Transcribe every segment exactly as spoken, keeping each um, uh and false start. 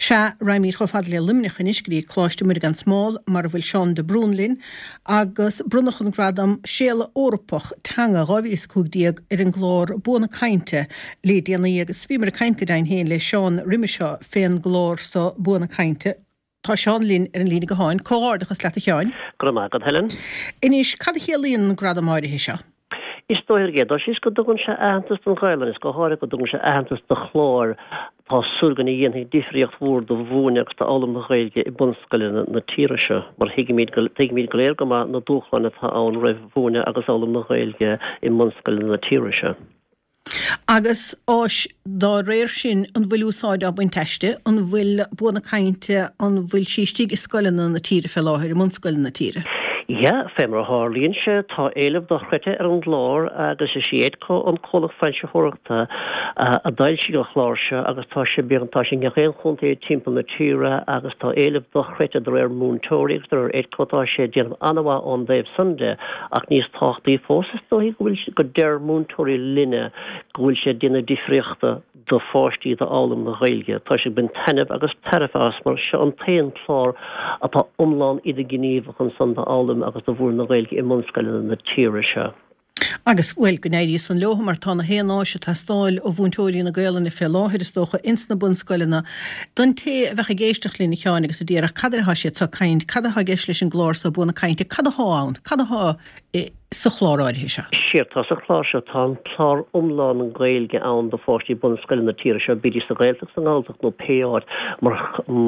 Se raimí chofad le limnach in isgrí chláiste mu gan smál mar bhfuil Seán de Brúnlin agus brunachan gradam séle órappach tanga gáhís cúgdíag ar an glór buna cainte le déana agus bhí mar cainte dain héin le Seán Rimiseo féin glór sa buna cainte. Tá Seán lín ar an lína go háin cóárdachas le a teáin. Gromagad Helen. Inis cad chéalíon gradam áirithe seo. Is dóir géad, is go dugann se aantas don gáilen, is go háir go dugann se aantas de chlór tá surgan í dhéananig difriocht bhór do bhúneach tá álam na ghailge i bunscoilin na tíire se, mar hiigimid goléir go má na dúchlanna tá ann raibh bhúne agus álam na ghailge i bunscoilin na tíire se. Agus áis dá réir sin an bhfuil úsáid a buin teiste, an bhfuil buna cainte an bhfuil sístíg i scoilin na tíre fel láthir i bunscoilin na tíre. Ja, femra hálíonn se tá éileh do chreite ar an glór agus sé siad có an cholach fein se thuachta a dail si go chláirse agus tá sé beantá sin gachéan chuntaí timppla na tíre agus tá éileh do chreite do ar múntóirí ar éadcotá sé déanamh anhá an Dave Sunday ach níos táchtaí fósas dóí gohfuil go deir múntóirí linne gohfuil sé duine difriochta do fáistí do álam na ghailge. Tá sé bin tanmh agus tarfás mar se an taon chlár atá umlán iad gníomh chun san do álam agus do bhúr na ghailge i munscoilin na tíire se. Agus bhfuil go néirí san leha mar tána héanáise tá stáil ó bhúntóirí na gaalanna fé láthir is dócha insna bunscoilina don té bheitcha géisteach lína cheáin agus a ddíar cadartha sé tá caint cadartha geis leis an glór sa buna cainte cadartha ann cadartha sa chláráidthe se. Siar tá sa chlár se tá chlár umláin an ghailge ann do fáistí bunscoilin na tíire se bídí sa ghailteach san gáilteach nó péáid mar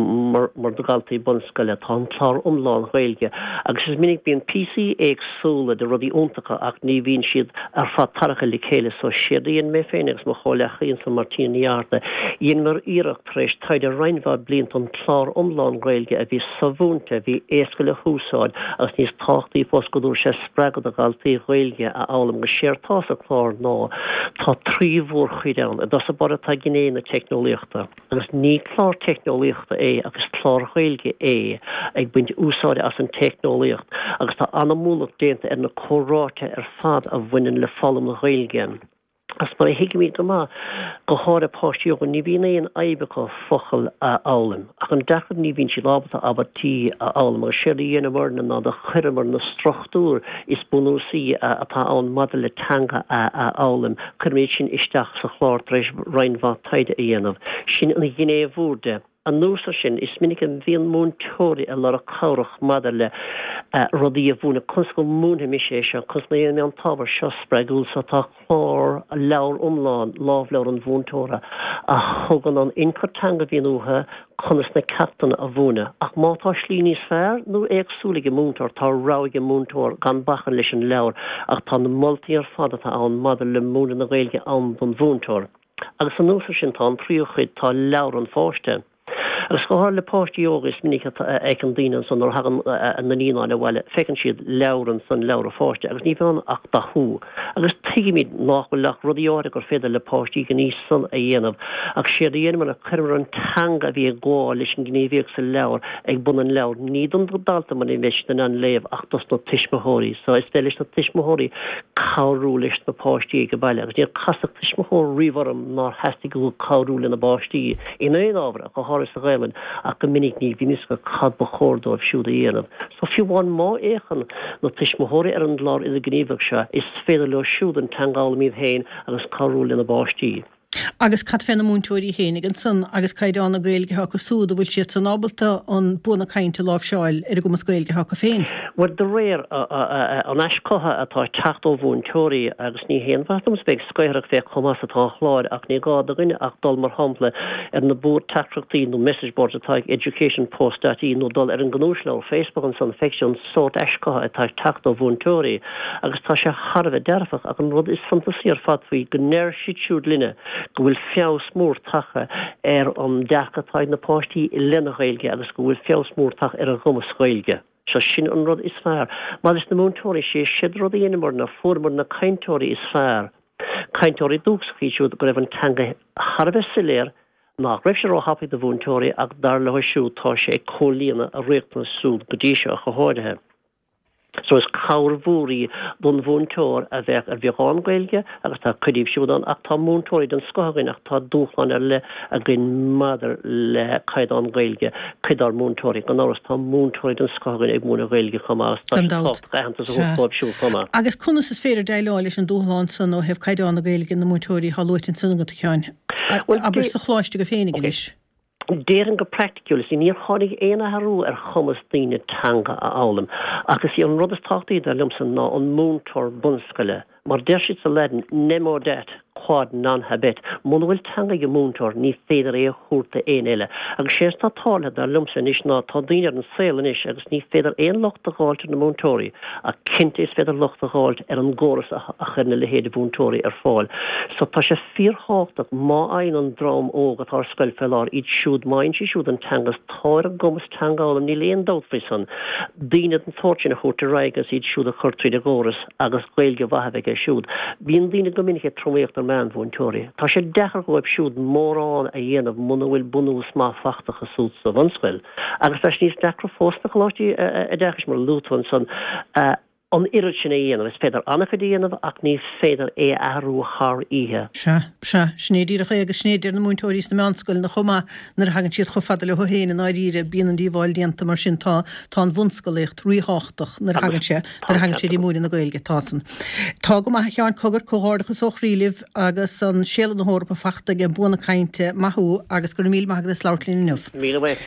mar do galtaí bunscoile tá chlár umláin ghailge agus is minic bíon P C éagsúla de rudí úntacha ach ní bhíonn siad ar fad taracha le chéile so siad íon mé féin agus mo choileach íon san martííarta íon mar iireach tréis taide reinmhá bliant an chlár umláin ghailge a bhí savúnta bhí éascaile húsáid agus níos táchtaí fós go dúr sé spregad a galtaí ghailge a álam go séir tá sa chlár ná tá trí bhór chuideann a das a bar atá gné na technolíochta agus ní chlár technolíochta é agus chlár ghailge é ag buint úsáide as an technolíocht agus tá anamúlach déanta ar na choráte ar fad a bhaineann le fallam na ghailge. As mar hiigimí go má go háir a páistíoga ní bhíon é an aibecha fochail a álam ach an dechad ní bhíonn si lábata abatí a álam a séir dhéana marna ná de chuirmar na strachtúr is bunúsaí atá an mada le tanga a álam chuirméid sin isteach sa chlár treis reinmhá taide a dhéanamh sin an ghiné bhúrde. An núsa sin is minic an bhíon múntóirí a lar a cabhrach mada le rodí a bhúna cos go múna mi sé se cos na dhéana an tábhar seo spreagúil sa tá chlár a leabhar umláin lábh leabhar an bhúntóra a thugan an incotanga bhíon utha chunas na captain a bhúna ach mátá slí níos fearr nó éagsúlaige múntóir tá ráige múntóir gan bachan leis an leabhar ach tá na moltaí ar fad atá an mada le múna na ghailge an don bhúntóir. Agus an núsa sin tá an tríochuid tá leabhar an fáiste. Agus go háir le páistí ógus minic ag an daoine san ar hagan na níáile bhile fecinn siad leabharan san leabhar a fáiste agus ní bhean ach dathú agus tuigimid nachfuil lech rudíáide gur féidir le páistí go níos san a dhéanamh ach siad a dhéanamh a chuir an tanga bhí gá leis an gníomhéoh sa leabhar ag bun an leabhar ní don dalta man i meis den an léamh ach dos na tuismothirí so is dé leis na tuismothirí cabhrú leis na páistí go bailile agus níor casach tuismothir riomharm ná heasta go cabhrú le na páistí in éon ábhar a go háir sa ghaimhin ach go minic ní bhínis go cad ba chórdóibh siúd a dhéanamh. So fiú bháin má échan nó tuismothirí ar an glár i gníomhah se is féidir le siúd an tangáil míad héin agus cabhrú le na páistí. Agus cad féna múntóirí hénig an san agus caiidána gailge ha go súd bhfuil siad san ábalta an buna cainte lábh seáil ar go mas gailge ha go féin. Well de réir an eiscotha atá techt ó bhúntóirí agus ní héan bhachtams beag scoireach fé chumas atá chláir ach ní gáda gine ach dul mar hampla ar na búr teachtrachtaí nó message board atá education post atí nó dul ar an gnúisle Facebook an san fection sót eiscotha atá techt ó bhúntóirí agus tá sé Harbh derfach ach an rud is fantasí ar fad faoi go néir siúd linne go bhfuil feabh smór tacha ar an deachatáid na páistí i lena ghailge agus go bhfuil feabh smór tacha ar an ghumas ghailge. So sin an rud is fearr. Má is na múntóirí sé siad rud a dhéanamh na formar na caintóirí is fearr. Caintóirí dúgschaí siúd go raibh an tanga Harbh sa léir nach raibh sé ráthapa do bhúntóirí ach dar le siúd tá sé ag cholíonna a réachtanas súd go dtí seo a go háirithe. So is cairhúí don bhúntóir a bheith ar bheáin gailge agus tá chuidíh siúdan ach tá múntóirí don scogain ach tá dúchlan ar le a gin madidir le caiidán gailge chuidar múntóirí gan áras tá múntóirí don scogain ag múna gailge chumá siú chumá. Agus chunas is féidir deile leis an dúláán san ó hebh caiidán gailge na múntóirí hallúin san go teáin. Aber sa chláiste go féinnig is. Déan go practiculas í níor chonig éana harú ar chumas daoine tanga a álam. Agus í an rudas táchtaí ar lumsan ná an múntóir bunscaile. Mar deir siad sa ledan nemó det chlád non-habit. Muna bhfuil tanga go múntóir ní féidir é chuúrta éon eile. Agus sé tá tála ar lumsan is ná tá daoine ar an saolan is agus ní féidir éon locht a gáilte na múntóirí a cinnte is féidir locht a gáilt ar an ggóras a churna le héad búntóirí ar fáil. So tá sé fíorthachtaach má aon an drám ógat ar scoil fellar iad siúd main si siúd an tangas táir a gomas tangálam ní léon dótfrisan. Daoine an fortune a chuirta raigas iad siúd a churtríd a ggóras agus gailge bhathebh a siúd. Bhíon daoine go minic tromíocht ar man búntóirí. Tá sé dechar go siúd mórrán a dhéanamh muna bhfuil bunús má fachtach a súd sa bhanscoil. Agus tá níos dechar fósta choláistí a dechas mar lúthain san an irid sin é dhéanamh, is féidir annach a dhéanamh ach ní féidir é ahrú thar ihe. Se, se, snéadíach agus snéidir na múntóirí na meánscoil na chumá nar hagann siad cho fada le ho héin an áíre bían an díomháil dianta mar sin tá tá an bhunscoileocht ríáchtach nar hagann sé nar hagann sé dí múrin na gailge tásan. Tá go maith cheann cogur cóhardachas ó chríilih agus an sélan na hórpa fachta ge buna cainte maithú agus gur míl maithagad is láirlín inniuh. Míle